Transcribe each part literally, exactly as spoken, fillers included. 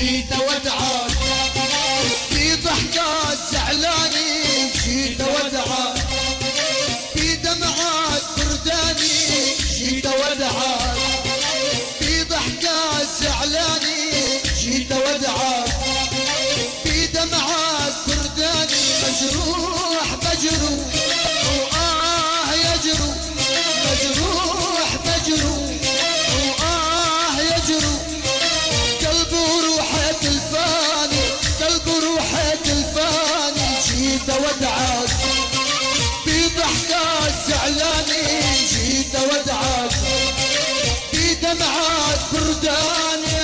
جيت ودعاك في ضحكات زعلاني جيت ودعاك في دمعات برداني جيت ودعاك في ضحكات زعلاني جيت ودعاك في دمعات برداني مجروح مجروح وآه يجروح مجروح مجروح وآه يجروح قلب وروحه تلفاني قلب وروحه تلفاني جيت ودعاك في ضحكات زعلاني جيت ودعاك في دمعات برداني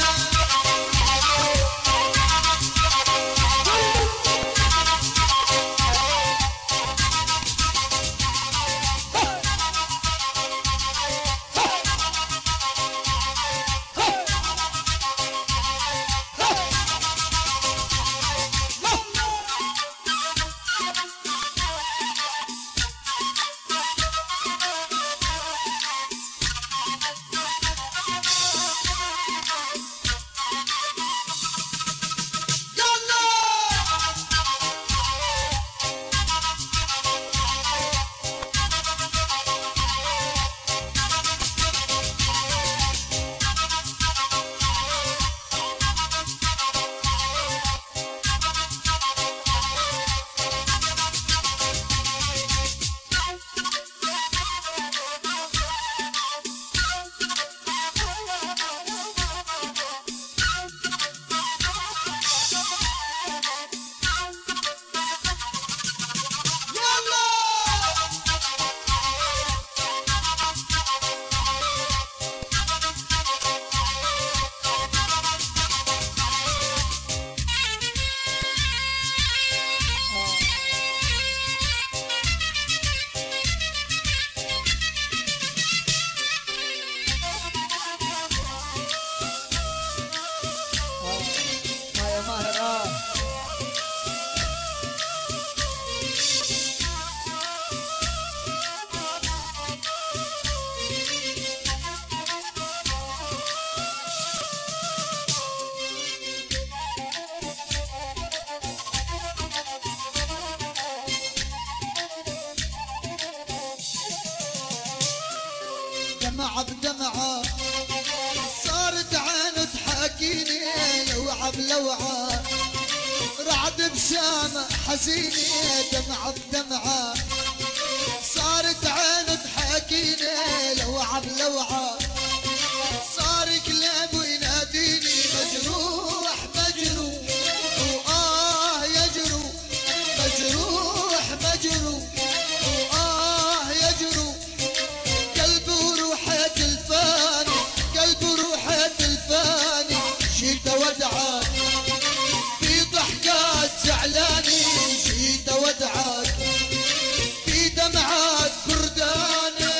دمعة بدمعة صارت عين تحاكيني لوعة بلوعة رعد بسامة حزيني دمعة بدمعة صارت عين تحاكيني لوعة بلوعة صار كلاب يناديني مجروح مجروح وآه يجروح مجروح مجروح وآه يجروح قلب وروحه تلفاني قلب وروحه تلفاني جيت ودعاك في ضحكات زعلاني جيت ودعاك في دمعات برداني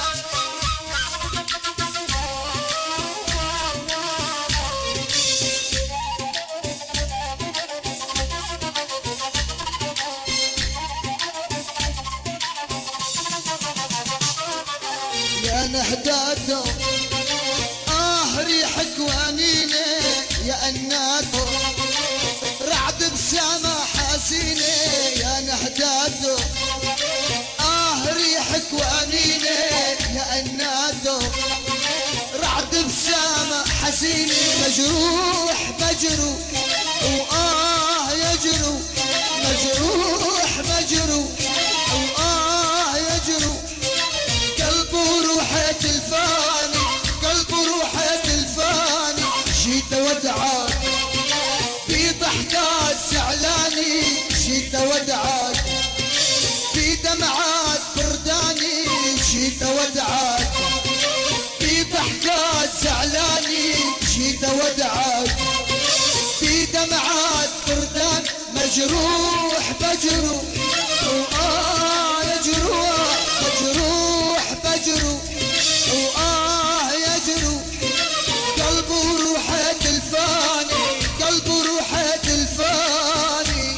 يا نهداته آه ريحك وانيني يا أناته رعد بسامة حزينة يا نهداته آه ريحك وانيني يا أناته رعد بسامة حزينة مجروح مجروح وآه يجروح مجروح مجروح وآه يجروح قلب وروحه تلفاني قلب وروحه تلفاني جيت ودعاك في ضحكات زعلاني جيت ودعاك في دمعات برداني جيت ودعاك في ضحكات زعلاني جيت ودعاك في دمعات بردان مجروح مجروح وآه يجروح مجروح مجروح وآه يجروح قلب وروحه تلفاني قلب وروحه تلفاني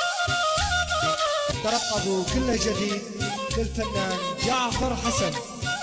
ترقبوا كل جديد للفنان جعفر حسن.